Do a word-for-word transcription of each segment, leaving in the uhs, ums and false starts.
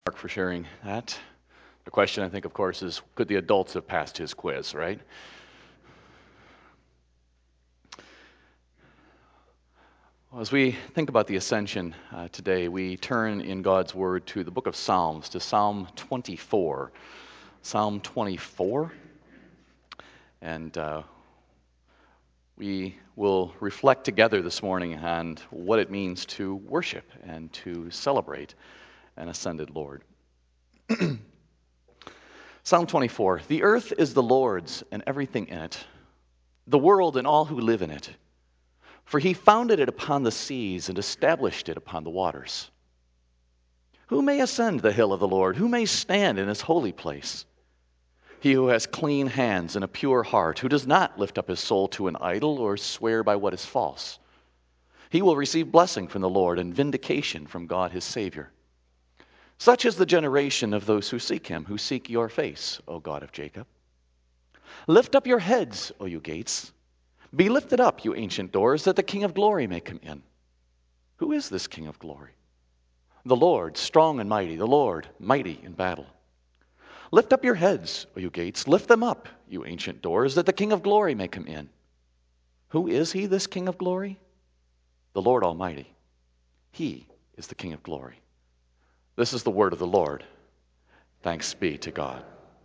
Mark for sharing that. The question, I think, of course, is could the adults have passed his quiz, right? Well, as we think about the ascension uh, today, we turn in God's Word to the book of Psalms, to Psalm twenty-four. Psalm twenty-four. And uh, we will reflect together this morning on what it means to worship and to celebrate an ascended Lord. Psalm twenty-four, the earth is the Lord's and everything in it, the world and all who live in it. For he founded it upon the seas and established it upon the waters. Who may ascend the hill of the Lord? Who may stand in his holy place? He who has clean hands and a pure heart, who does not lift up his soul to an idol or swear by what is false. He will receive blessing from the Lord and vindication from God his Savior. Such is the generation of those who seek him, who seek your face, O God of Jacob. Lift up your heads, O you gates. Be lifted up, you ancient doors, that the King of glory may come in. Who is this King of glory? The Lord, strong and mighty, the Lord, mighty in battle. Lift up your heads, O you gates. Lift them up, you ancient doors, that the King of glory may come in. Who is he, this King of glory? The Lord Almighty. He is the King of glory. This is the word of the Lord. Thanks be to God.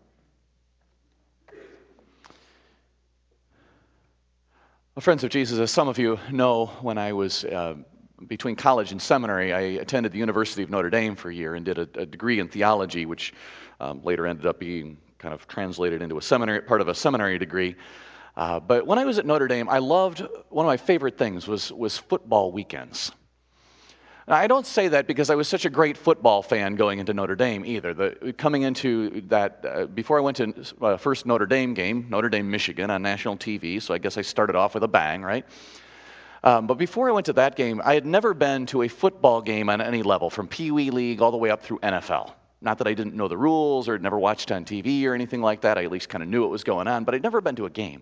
Well, friends of Jesus, as some of you know, when I was uh, between college and seminary, I attended the University of Notre Dame for a year and did a, a degree in theology, which um, later ended up being kind of translated into a seminary, part of a seminary degree. Uh, but when I was at Notre Dame, I loved, one of my favorite things was, was football weekends. Now, I don't say that because I was such a great football fan going into Notre Dame either. The, coming into that, uh, before I went to uh, first Notre Dame game, Notre Dame, Michigan on national T V, so I guess I started off with a bang, right? Um, but before I went to that game, I had never been to a football game on any level, from Pee Wee League all the way up through N F L. Not that I didn't know the rules or never watched on T V or anything like that. I at least kind of knew what was going on, but I'd never been to a game.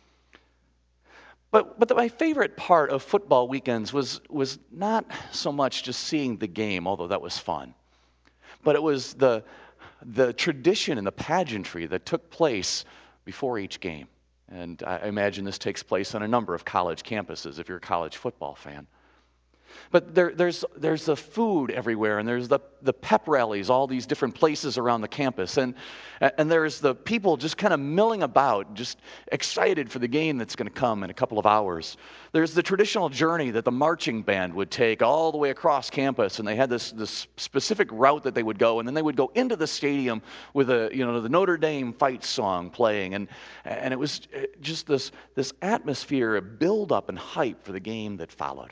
But, but the, my favorite part of football weekends was, was not so much just seeing the game, although that was fun, but it was the, the tradition and the pageantry that took place before each game. And I imagine this takes place on a number of college campuses if you're a college football fan. But there, there's, there's the food everywhere, and there's the, the pep rallies, all these different places around the campus. And, and there's the people just kind of milling about, just excited for the game that's going to come in a couple of hours. There's the traditional journey that the marching band would take all the way across campus, and they had this, this specific route that they would go, and then they would go into the stadium with a, you know, the Notre Dame fight song playing. And, and it was just this, this atmosphere of build-up and hype for the game that followed.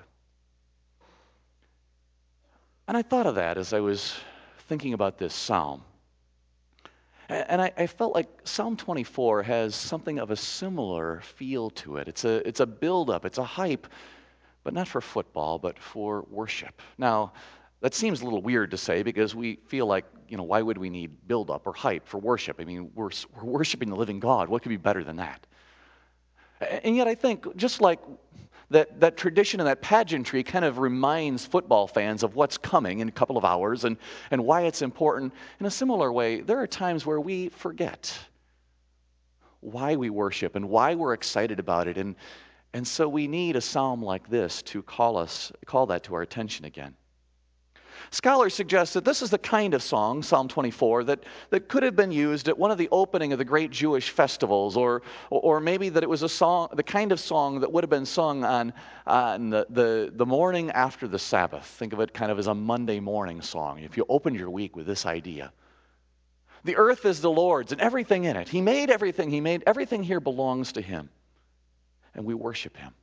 And I thought of that as I was thinking about this psalm. And I, I felt like Psalm twenty-four has something of a similar feel to it. It's a, it's a build-up, it's a hype, but not for football, but for worship. Now, that seems a little weird to say because we feel like, you know, why would we need build-up or hype for worship? I mean, we're, we're worshiping the living God. What could be better than that? And yet I think, just like that, that tradition and that pageantry kind of reminds football fans of what's coming in a couple of hours and, and why it's important, in a similar way, there are times where we forget why we worship and why we're excited about it. And, and so we need a psalm like this to call us, call that to our attention again. Scholars suggest that this is the kind of song, Psalm twenty-four, that, that could have been used at one of the opening of the great Jewish festivals, or, or maybe that it was a song, the kind of song that would have been sung on, on the, the, the morning after the Sabbath. Think of it kind of as a Monday morning song, if you opened your week with this idea. The earth is the Lord's and everything in it. He made everything. He made everything here belongs to him, and we worship him.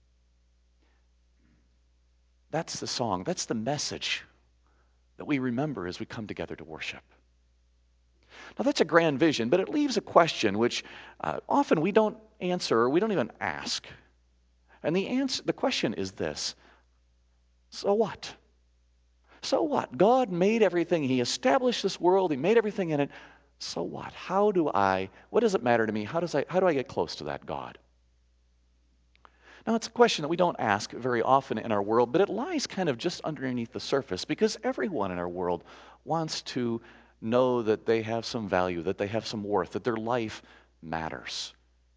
That's the song. That's the message that we remember as we come together to worship. Now that's a grand vision, but it leaves a question which uh, often we don't answer or we don't even ask. And the answer, the question is this: so what? So what? God made everything. He established this world. He made everything in it. So what? How do I, what does it matter to me? How does I, how do I get close to that God? Now, it's a question that we don't ask very often in our world, but it lies kind of just underneath the surface because everyone in our world wants to know that they have some value, that they have some worth, that their life matters.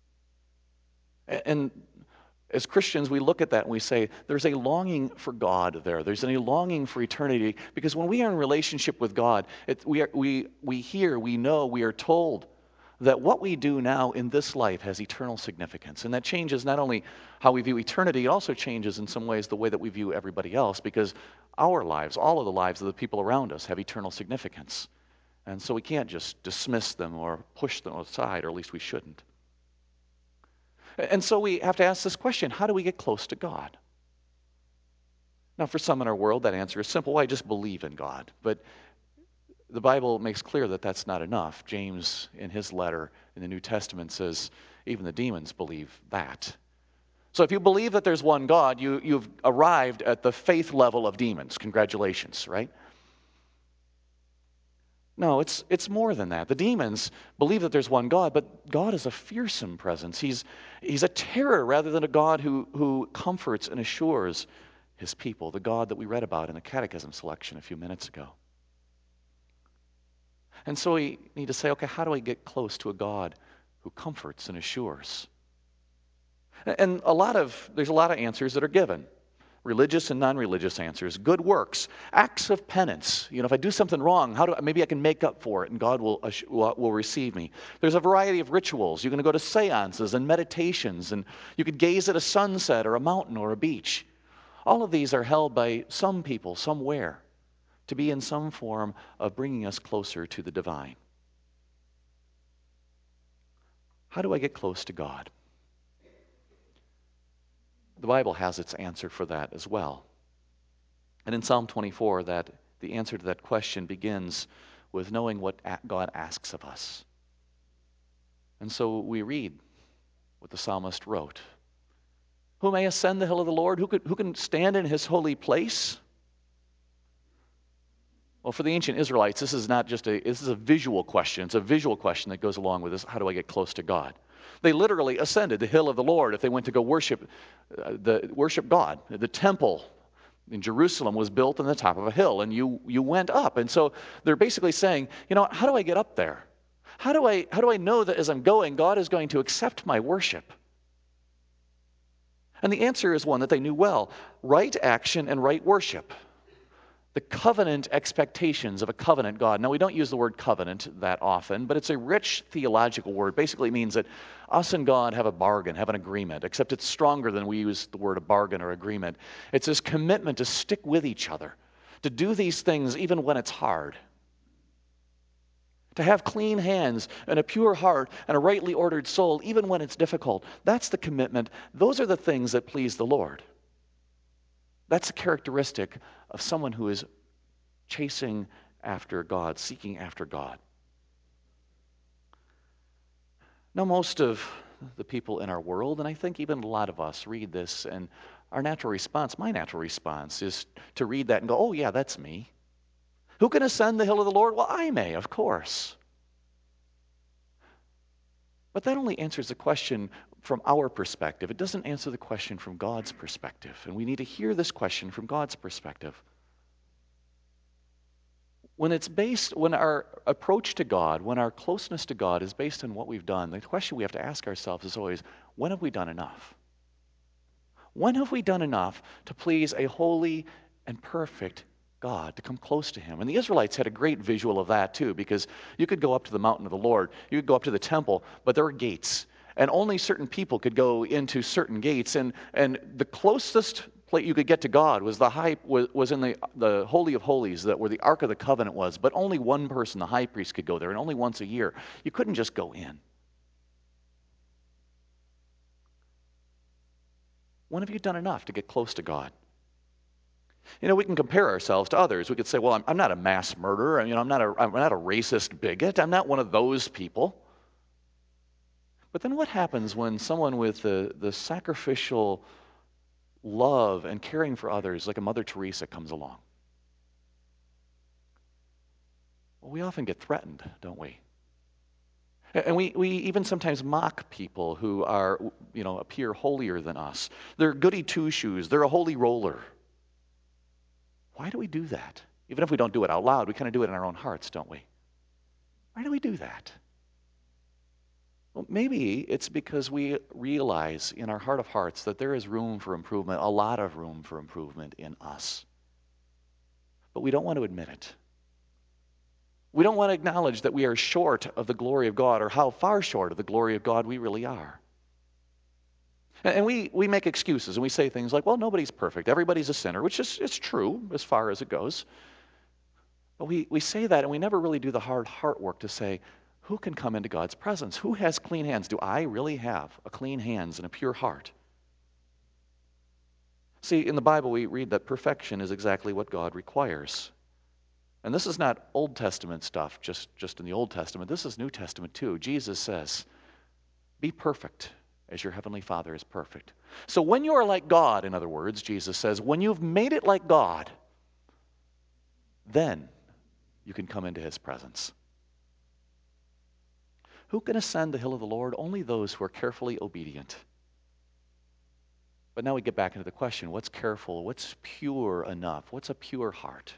And as Christians, we look at that and we say, there's a longing for God there. There's a longing for eternity, because when we are in relationship with God, it, we, are, we, we hear, we know, we are told that what we do now in this life has eternal significance. And that changes not only how we view eternity, it also changes in some ways the way that we view everybody else, because our lives, all of the lives of the people around us, have eternal significance. And so we can't just dismiss them or push them aside, or at least we shouldn't. And so we have to ask this question: how do we get close to God? Now, for some in our world, that answer is simple: I just believe in God. But the Bible makes clear that that's not enough. James, in his letter in the New Testament, says even the demons believe that. So if you believe that there's one God, you, you've arrived at the faith level of demons. Congratulations, right? No, it's, it's more than that. The demons believe that there's one God, but God is a fearsome presence. He's, he's a terror rather than a God who, who comforts and assures his people, the God that we read about in the catechism selection a few minutes ago. And so we need to say, okay, how do I get close to a God who comforts and assures? And a lot of, there's a lot of answers that are given. Religious and non-religious answers. Good works, acts of penance. You know, if I do something wrong, how do I, maybe I can make up for it and God will, will, will receive me. There's a variety of rituals. You can go to seances and meditations, and you could gaze at a sunset or a mountain or a beach. All of these are held by some people somewhere to be in some form of bringing us closer to the divine. How do I get close to God? The Bible has its answer for that as well. And in Psalm twenty-four, that the answer to that question begins with knowing what God asks of us. And so we read what the psalmist wrote. Who may ascend the hill of the Lord? Who, could, who can stand in his holy place? Well, for the ancient Israelites, this is not just a, this is a visual question. It's a visual question that goes along with this. How do I get close to God? They literally ascended the hill of the Lord if they went to go worship, uh, the, worship God. The temple in Jerusalem was built on the top of a hill, and you, you went up. And so they're basically saying, you know, how do I get up there? How do I, how do I know that as I'm going, God is going to accept my worship? And the answer is one that they knew well: right action and right worship. The covenant expectations of a covenant God. Now, we don't use the word covenant that often, but it's a rich theological word. Basically, it means that us and God have a bargain, have an agreement, except it's stronger than we use the word a bargain or agreement. It's this commitment to stick with each other, to do these things even when it's hard, to have clean hands and a pure heart and a rightly ordered soul even when it's difficult. That's the commitment. Those are the things that please the Lord. That's a characteristic of someone who is chasing after God, seeking after God. Now, most of the people in our world, and I think even a lot of us, read this, and our natural response, my natural response, is to read that and go, oh yeah, that's me. Who can ascend the hill of the Lord? Well, I may, of course. But that only answers the question from our perspective. It doesn't answer the question from God's perspective. And we need to hear this question from God's perspective. When it's based, when our approach to God, when our closeness to God is based on what we've done, the question we have to ask ourselves is always, when have we done enough? When have we done enough to please a holy and perfect God, to come close to him? And the Israelites had a great visual of that too, because you could go up to the mountain of the Lord, you could go up to the temple, but there were gates, and only certain people could go into certain gates, and, and the closest place you could get to God was the high was, was in the, the Holy of Holies, that where the Ark of the Covenant was, but only one person, the high priest, could go there, and only once a year. You couldn't just go in. When have you done enough to get close to God? You know, we can compare ourselves to others. We could say, well, I'm, I'm not a mass murderer. You know, I'm not a, I'm not a racist bigot. I'm not one of those people. But then what happens when someone with the, the sacrificial love and caring for others, like a Mother Teresa, comes along? Well, we often get threatened, don't we? And we, we even sometimes mock people who are, you know, appear holier than us. They're goody two-shoes. They're a holy roller. Why do we do that? Even if we don't do it out loud, we kind of do it in our own hearts, don't we? Why do we do that? Well, maybe it's because we realize in our heart of hearts that there is room for improvement, a lot of room for improvement in us. But we don't want to admit it. We don't want to acknowledge that we are short of the glory of God, or how far short of the glory of God we really are. And we, we make excuses and we say things like, well, nobody's perfect. Everybody's a sinner, which is it's true as far as it goes. But we, we say that and we never really do the hard heart work to say, who can come into God's presence? Who has clean hands? Do I really have a clean hands and a pure heart? See, in the Bible we read that perfection is exactly what God requires. And this is not Old Testament stuff, just, just in the Old Testament. This is New Testament too. Jesus says, be perfect as your heavenly Father is perfect. So when you are like God, in other words, Jesus says, when you've made it like God, then you can come into his presence. Who can ascend the hill of the Lord? Only those who are carefully obedient. But now we get back into the question, what's careful? What's pure enough? What's a pure heart?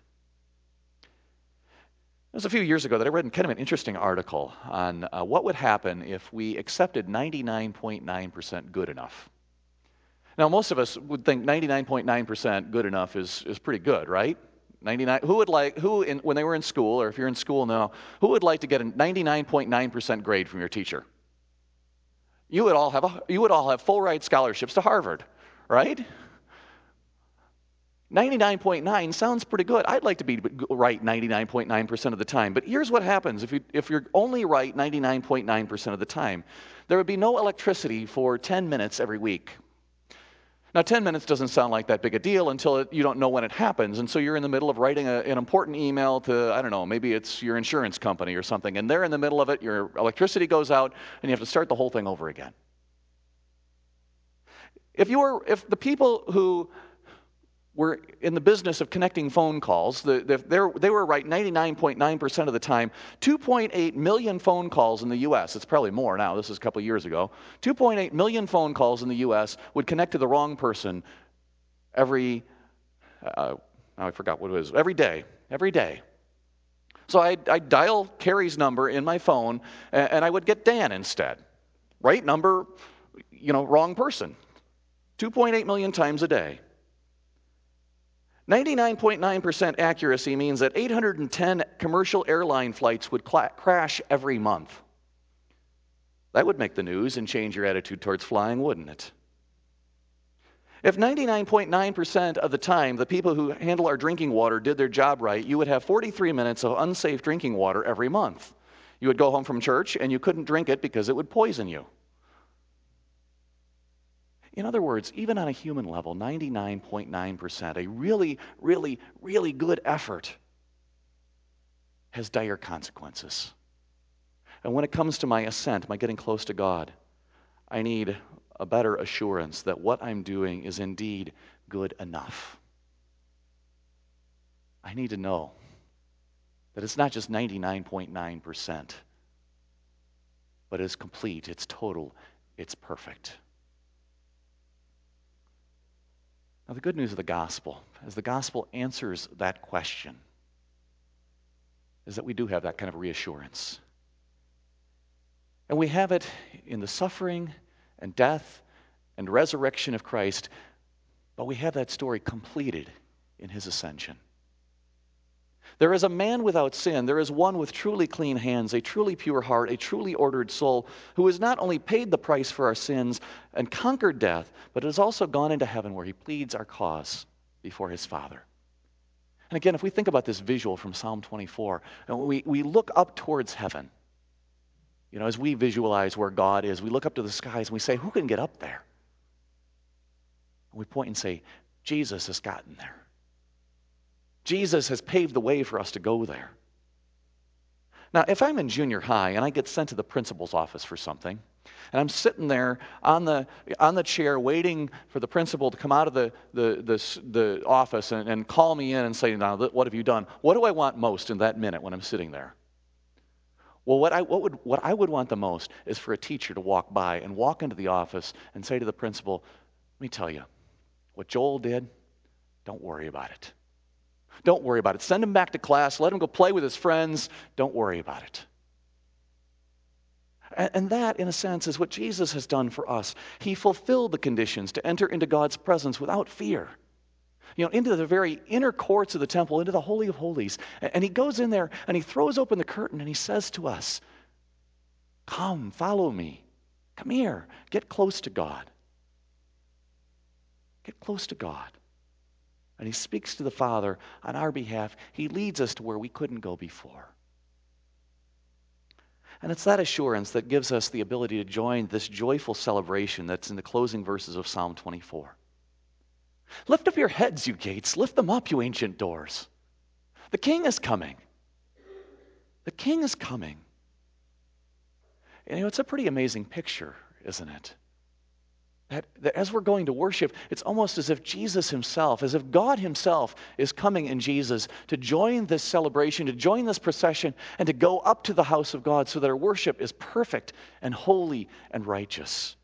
It was a few years ago that I read kind of an interesting article on uh, what would happen if we accepted ninety-nine point nine percent good enough. Now, most of us would think ninety-nine point nine percent good enough is, is pretty good, right? ninety-nine, who would like, who in, when they were in school, or if you're in school now, who would like to get a ninety-nine point nine percent grade from your teacher? You would all have a, you would all have full ride scholarships to Harvard, right? ninety-nine point nine sounds pretty good. I'd like to be right ninety-nine point nine percent of the time. But here's what happens if, you, if you're only right ninety-nine point nine percent of the time. There would be no electricity for ten minutes every week. Now, ten minutes doesn't sound like that big a deal until it, you don't know when it happens. And so you're in the middle of writing a, an important email to, I don't know, maybe it's your insurance company or something. And they're in the middle of it, your electricity goes out, and you have to start the whole thing over again. If you were, if the people who were in the business of connecting phone calls, the, the, they were right ninety-nine point nine percent of the time, two point eight million phone calls in the U S, it's probably more now, this is a couple of years ago, two point eight million phone calls in the U S would connect to the wrong person every, uh, I forgot what it was, every day, every day. So I'd, I'd dial Carrie's number in my phone, and, and I would get Dan instead. Right number, you know, wrong person. two point eight million times a day. ninety-nine point nine percent accuracy means that eight hundred ten commercial airline flights would cla- crash every month. That would make the news and change your attitude towards flying, wouldn't it? If ninety-nine point nine percent of the time the people who handle our drinking water did their job right, you would have forty-three minutes of unsafe drinking water every month. You would go home from church and you couldn't drink it because it would poison you. In other words, even on a human level, ninety-nine point nine percent, a really, really, really good effort has dire consequences. And when it comes to my ascent, my getting close to God, I need a better assurance that what I'm doing is indeed good enough. I need to know that it's not just ninety-nine point nine percent, but it's complete, it's total, it's perfect. Now, the good news of the gospel, as the gospel answers that question, is that we do have that kind of reassurance. And we have it in the suffering and death and resurrection of Christ, but we have that story completed in his ascension. There is a man without sin. There is one with truly clean hands, a truly pure heart, a truly ordered soul, who has not only paid the price for our sins and conquered death, but has also gone into heaven where he pleads our cause before his Father. And again, if we think about this visual from Psalm twenty-four, and we, we look up towards heaven, you know, as we visualize where God is, we look up to the skies and we say, who can get up there? And we point and say, Jesus has gotten there. Jesus has paved the way for us to go there. Now, if I'm in junior high and I get sent to the principal's office for something, and I'm sitting there on the on the chair waiting for the principal to come out of the the the, the office and, and call me in and say, now, what have you done? What do I want most in that minute when I'm sitting there? Well, what I what would what I would want the most is for a teacher to walk by and walk into the office and say to the principal, let me tell you, what Joel did, don't worry about it. Don't worry about it. Send him back to class. Let him go play with his friends. Don't worry about it. And that, in a sense, is what Jesus has done for us. He fulfilled the conditions to enter into God's presence without fear. You know, into the very inner courts of the temple, into the Holy of Holies. And he goes in there and he throws open the curtain and he says to us, come, follow me. Come here. Get close to God. Get close to God. And he speaks to the Father on our behalf. He leads us to where we couldn't go before. And it's that assurance that gives us the ability to join this joyful celebration that's in the closing verses of Psalm twenty-four. Lift up your heads, you gates. Lift them up, you ancient doors. The King is coming. The King is coming. And, you know, it's a pretty amazing picture, isn't it? That, that as we're going to worship, it's almost as if Jesus himself, as if God himself is coming in Jesus to join this celebration, to join this procession, and to go up to the house of God so that our worship is perfect and holy and righteous.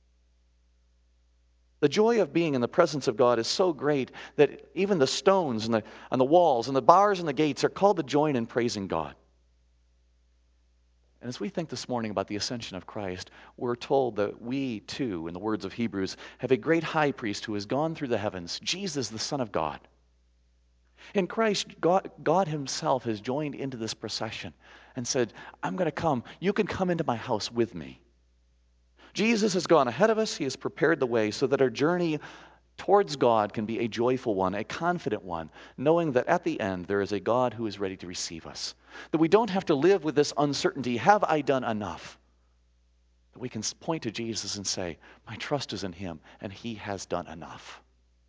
The joy of being in the presence of God is so great that even the stones and the, on the walls and the bars and the gates are called to join in praising God. And as we think this morning about the ascension of Christ, we're told that we too, in the words of Hebrews, have a great high priest who has gone through the heavens, Jesus, the Son of God. In Christ, God, God himself has joined into this procession and said, I'm going to come. You can come into my house with me. Jesus has gone ahead of us. He has prepared the way so that our journey towards God can be a joyful one, a confident one, knowing that at the end there is a God who is ready to receive us. That we don't have to live with this uncertainty, have I done enough? That we can point to Jesus and say, my trust is in him, and he has done enough.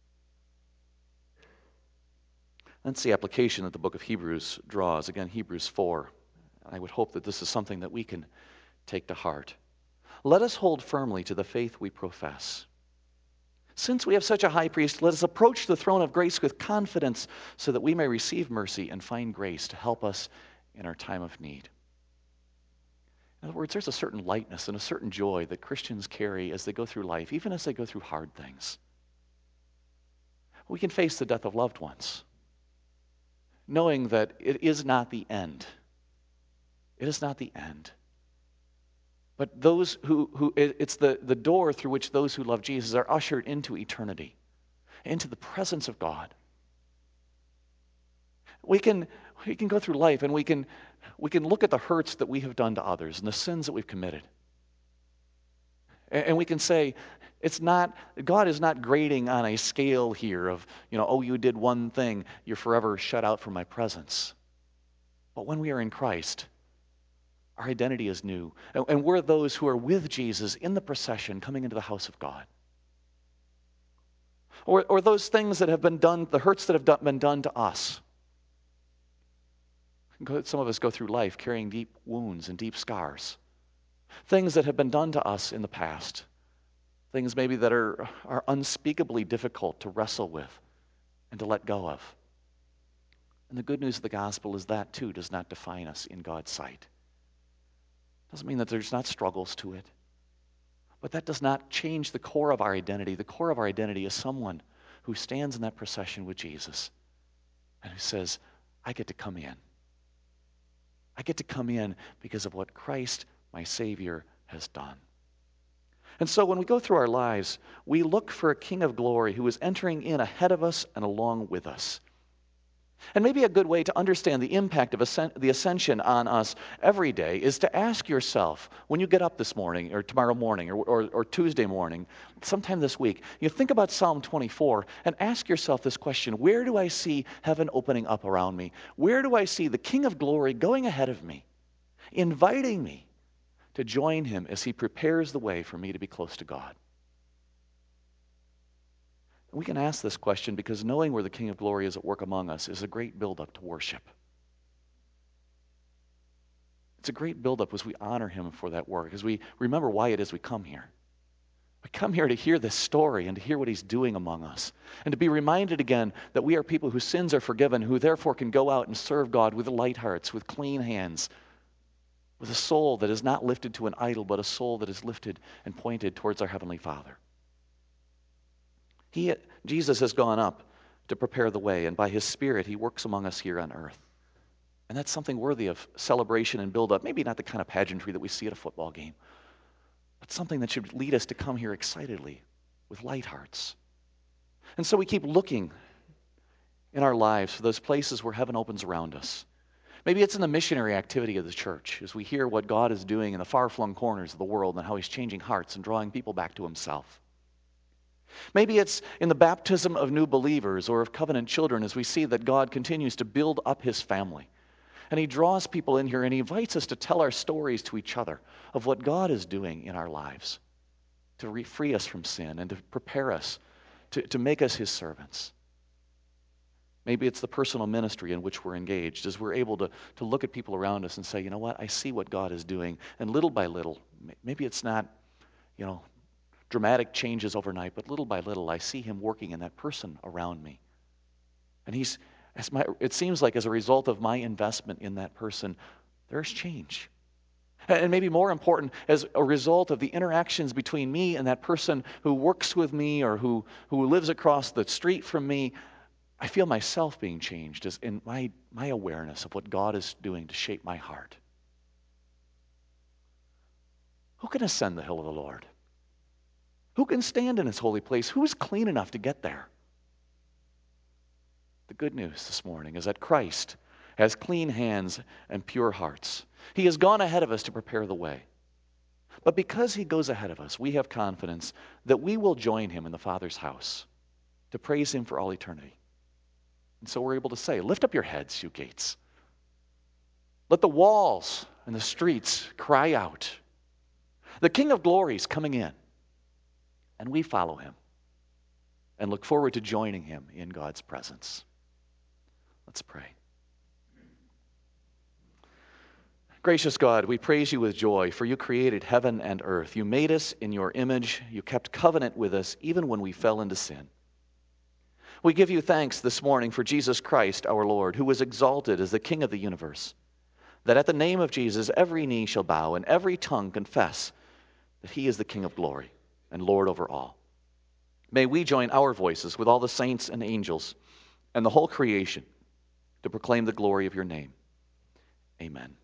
That's the application that the book of Hebrews draws. Again, Hebrews four. I would hope that this is something that we can take to heart. Let us hold firmly to the faith we profess. Since we have such a high priest, let us approach the throne of grace with confidence so that we may receive mercy and find grace to help us in our time of need. In other words, there's a certain lightness and a certain joy that Christians carry as they go through life, even as they go through hard things. We can face the death of loved ones, knowing that it is not the end. It is not the end. But those who, who it's the, the door through which those who love Jesus are ushered into eternity, into the presence of God. We can, we can go through life and we can, we can look at the hurts that we have done to others and the sins that we've committed. And, and we can say, it's not, God is not grading on a scale here of, you know, oh, you did one thing, you're forever shut out from my presence. But when we are in Christ, our identity is new. And, and we're those who are with Jesus in the procession coming into the house of God. Or, or those things that have been done, the hurts that have done, been done to us. Some of us go through life carrying deep wounds and deep scars. Things that have been done to us in the past. Things maybe that are, are unspeakably difficult to wrestle with and to let go of. And the good news of the gospel is that too does not define us in God's sight. Doesn't mean that there's not struggles to it. But that does not change the core of our identity. The core of our identity is someone who stands in that procession with Jesus and who says, I get to come in. I get to come in because of what Christ, my Savior, has done. And so when we go through our lives, we look for a King of glory who is entering in ahead of us and along with us. And maybe a good way to understand the impact of the ascension on us every day is to ask yourself, when you get up this morning or tomorrow morning or, or, or Tuesday morning, sometime this week, you think about Psalm twenty-four and ask yourself this question: where do I see heaven opening up around me? Where do I see the King of glory going ahead of me, inviting me to join him as he prepares the way for me to be close to God? We can ask this question because knowing where the King of Glory is at work among us is a great buildup to worship. It's a great buildup as we honor him for that work, as we remember why it is we come here. We come here to hear this story and to hear what he's doing among us, and to be reminded again that we are people whose sins are forgiven, who therefore can go out and serve God with light hearts, with clean hands, with a soul that is not lifted to an idol, but a soul that is lifted and pointed towards our Heavenly Father. He, Jesus has gone up to prepare the way, and by his Spirit, he works among us here on earth. And that's something worthy of celebration and build-up. Maybe not the kind of pageantry that we see at a football game, but something that should lead us to come here excitedly with light hearts. And so we keep looking in our lives for those places where heaven opens around us. Maybe it's in the missionary activity of the church as we hear what God is doing in the far-flung corners of the world and how he's changing hearts and drawing people back to himself. Maybe it's in the baptism of new believers or of covenant children as we see that God continues to build up his family. And he draws people in here and he invites us to tell our stories to each other of what God is doing in our lives to re- free us from sin and to prepare us, to, to make us his servants. Maybe it's the personal ministry in which we're engaged as we're able to, to look at people around us and say, you know what, I see what God is doing. And little by little, maybe it's not, you know, dramatic changes overnight, but little by little, I see him working in that person around me. And he's, as my, it seems like as a result of my investment in that person, there's change. And maybe more important, as a result of the interactions between me and that person who works with me or who, who lives across the street from me, I feel myself being changed as in my, my awareness of what God is doing to shape my heart. Who can ascend the hill of the Lord? Who can stand in his holy place? Who's clean enough to get there? The good news this morning is that Christ has clean hands and pure hearts. He has gone ahead of us to prepare the way. But because he goes ahead of us, we have confidence that we will join him in the Father's house to praise him for all eternity. And so we're able to say, lift up your heads, you gates. Let the walls and the streets cry out. The King of glory is coming in. And we follow him and look forward to joining him in God's presence. Let's pray. Gracious God, we praise you with joy, for you created heaven and earth. You made us in your image. You kept covenant with us even when we fell into sin. We give you thanks this morning for Jesus Christ, our Lord, who was exalted as the King of the universe, that at the name of Jesus every knee shall bow and every tongue confess that he is the King of glory and Lord over all. May we join our voices with all the saints and angels and the whole creation to proclaim the glory of your name. Amen.